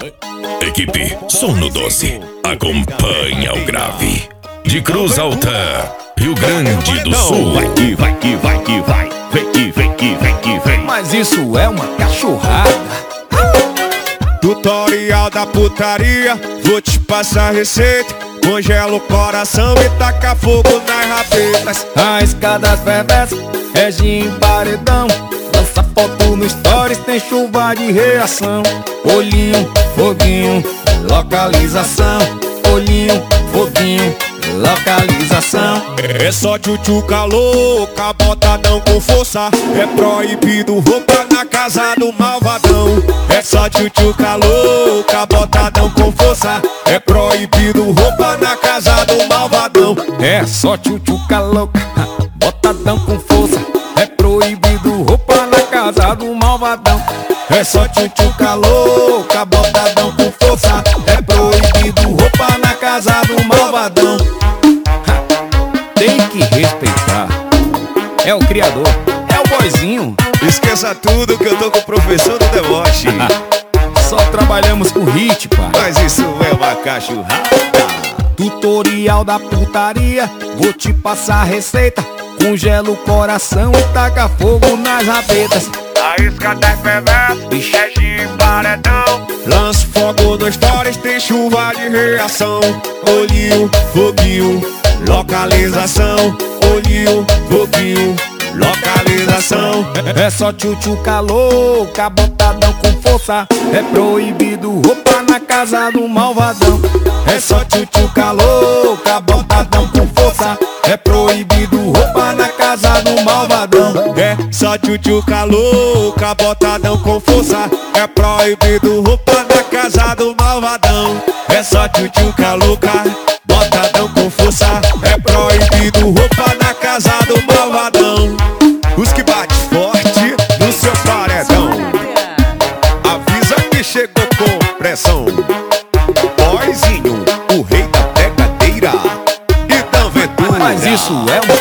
Equipe Sono Doce acompanha o grave. De Cruz Alta, Rio Grande do Sul. Vai que vai que vai que vai. Vem que vem que vem que vem. Mas isso é uma cachorrada. Tutorial da putaria, vou te passar a receita. Congela o coração e taca fogo nas rabetas. A escada fervesce, é gin paredão. Lança foto no stories, tem chuva de reação. Olhinho, foguinho, localização. Olhinho, foguinho, localização. É só tchutchuca louca, botadão com força. É proibido roupa na casa do malvadão. É só tchutchuca louca, botadão com força. É proibido roupa na casa do malvadão. É só tchutchuca louca, botadão com força. É proibido roupa na casa do malvadão. É só tchutchuca louca, botadão com força. É proibido roupa na casa do malvadão. Tem que respeitar. É o criador, é o boizinho. Esqueça tudo que eu tô com o professor do deboche. Só trabalhamos com hit, pai. Mas isso é uma cachorrada. Tutorial da putaria, vou te passar a receita. Congela o coração e taca fogo nas rabetas. A escada é fervesce, é gin paredão. Lança fogo nos stories, tem chuva de reação. Olhinho, foguinho, localização. Olhinho, foguinho, localização. É só tchutchuca louca, botadão com força. É proibido roupa na casa do malvadão. É só tchutchuca louca, botadão com força. É proibido roupa na casa do malvadão. É só tchutchuca louca, botadão com força. É proibido roupa na casa do malvadão. É só tchutchuca louca, botadão com força. É proibido roupa na casa do malvadão. Os que bate forte no seu paredão, avisa que chegou com pressão. Boizinho, o rei da pegadeira, e da aventura. Mas isso é uma